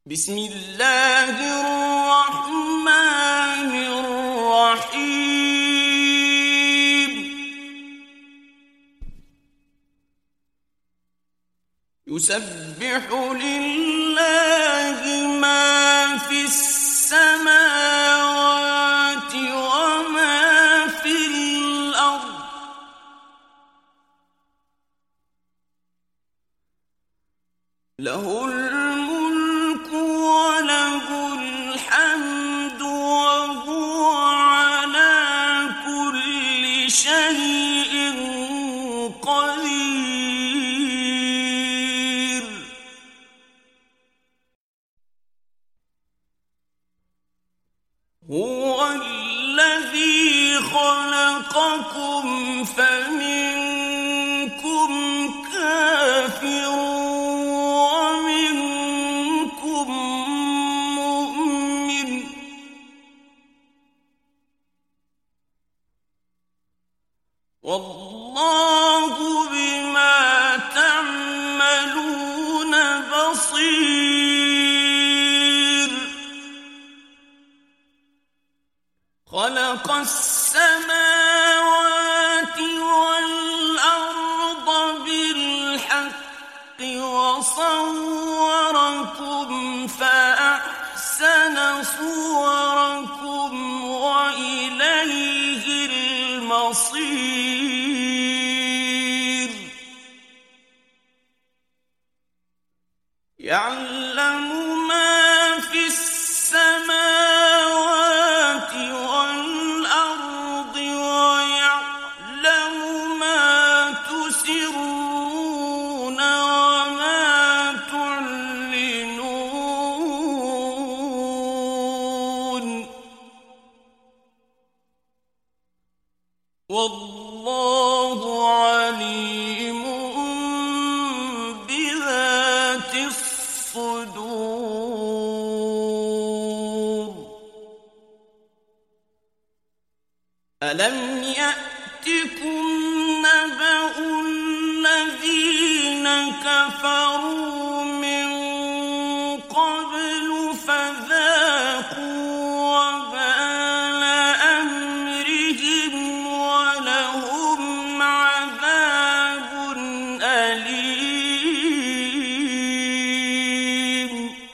بسم الله الرحمن الرحيم. يسبح لله ما في السماوات وما في الأرض له الملك وله الحمد وهو على كل شيء قدير. هو الذي خلقكم فمنكم كافر ومنكم مؤمن، والله بما تعملون بصير. خلق السماوات والأرض بالحق وصوركم فأحسن صوركم وإليه المصير. يعلم ما في السماوات والأرض ويعلم ما تسرون وما تعلنون، والله عليم بذات الصدور. ألم يأتكم نبأ الذين كفروا من قبل فذاقوا وبال أمرهم ولهم عذاب أليم.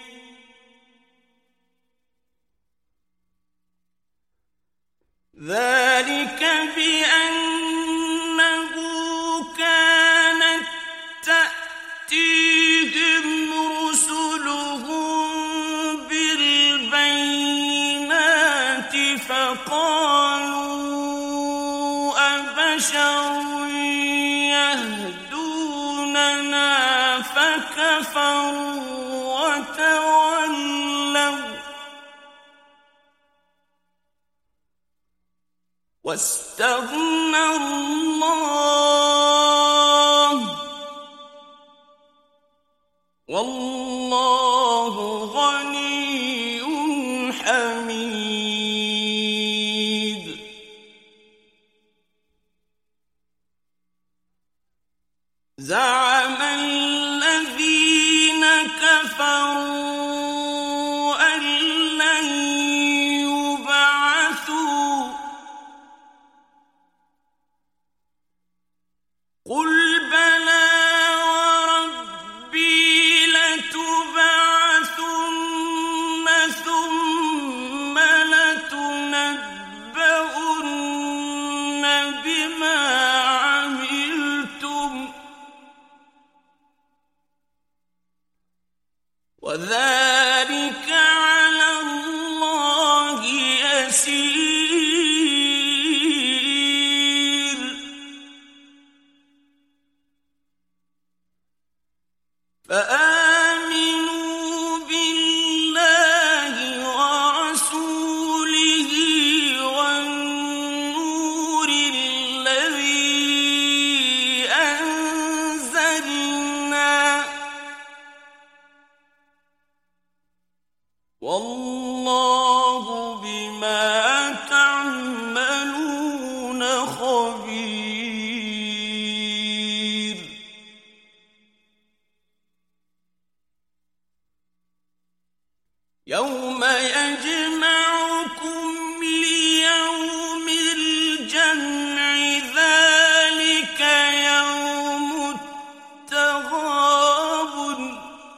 ذلك بأنه كانت تأتيهم رسلهم بالبينات فقالوا أبشر يهدوننا فكفروا وتولوا واستغنى الله والله غني حميد. زعم الذين كفروا أن لن يبعثوا قل بلى وربي لتبعثن ثم لتنبؤن بما عملتم وذلك على الله يسير. فآمنوا بالله ورسوله والنور الذي أنزلنا والله بما تعملون خبير. يوم يجمعكم ليوم الجمع ذلك يوم التغابن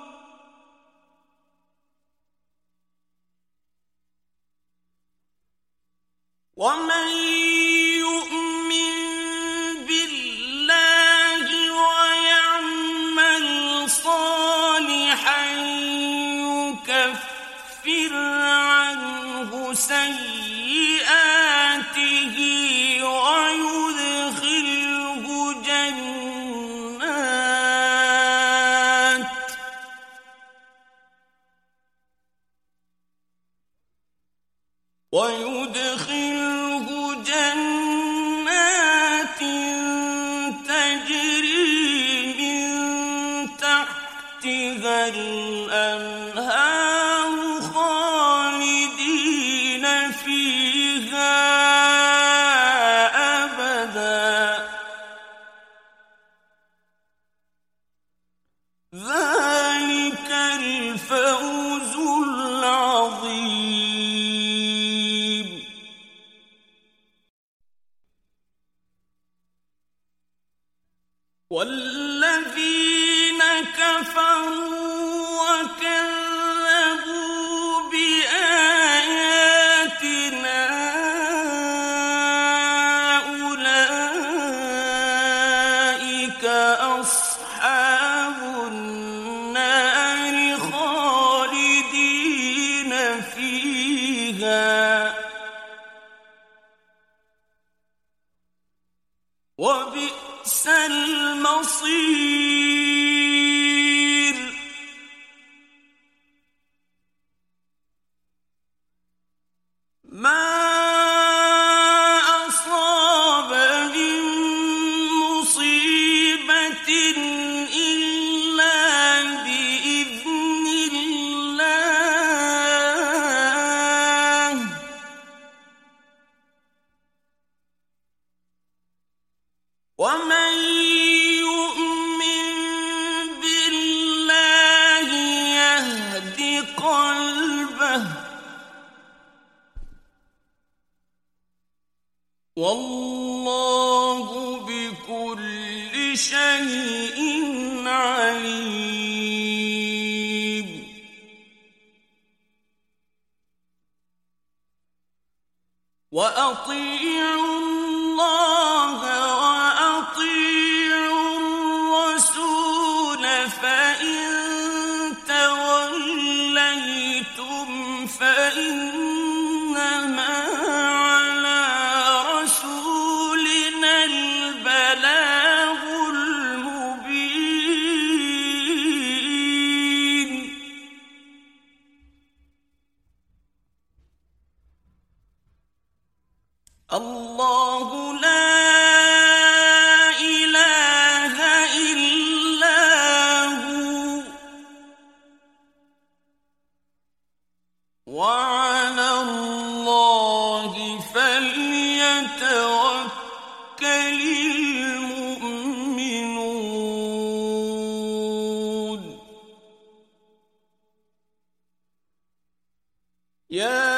ومن يؤمن بالله ويعمل صالحا يكفر عنه سيئاته ويدخله جنات تجري من تحتها الأنهار خالدين فيها أبدا ذلك الفوز العظيم. والذين كفروا وكذبوا بآياتنا أولئك أصحاب النار خالدين فيها وبئس المصير. ما أصاب من مصيبة إلا بإذن الله ومن يؤمن بالله يهد قلبه والله بكل شيء عليم. وأطيعوا الله وأطيعوا الرسول فإن توليتم فإنما على رسولنا البلاغ المبين. الله لا إله إلا هو وعلى الله فليتوكل المؤمنون. يا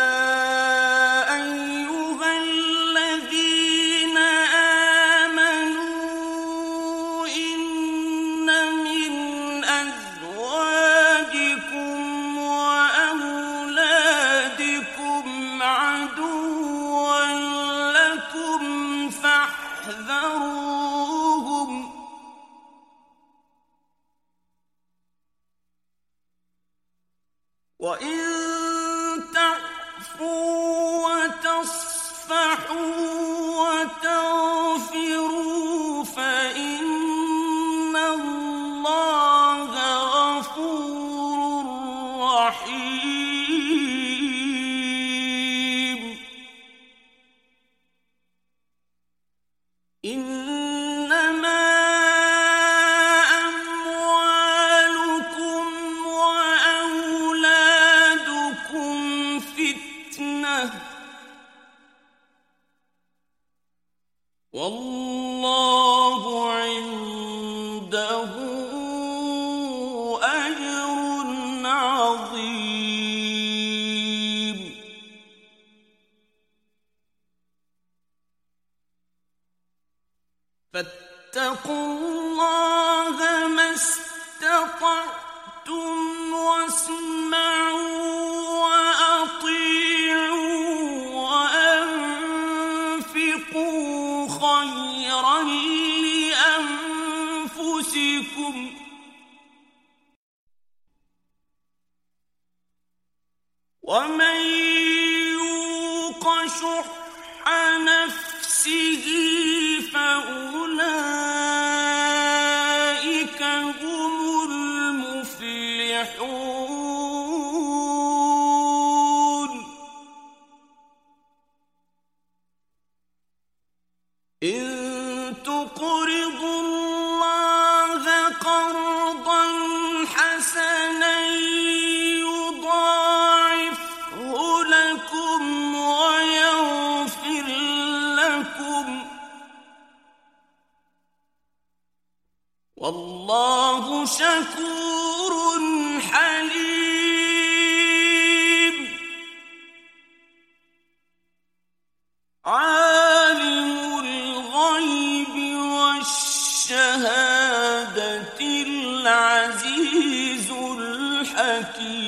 وإن تعفوا وتصفحوا وتغفروا فإن الله غفور رحيم. إنما والله عنده أجر عظيم. فاتقوا الله ما استطعتم واسمعوا وأطيعوا وأنفقوا خيرا لأنفسكم ومن يوق شح نفسه فأولئك هم المفلحون إن تقرضوا الله قرضا حسنا يضاعفه لكم ويغفر لكم والله شكور حليم عالم الغيب والشهادة العزيز الحكيم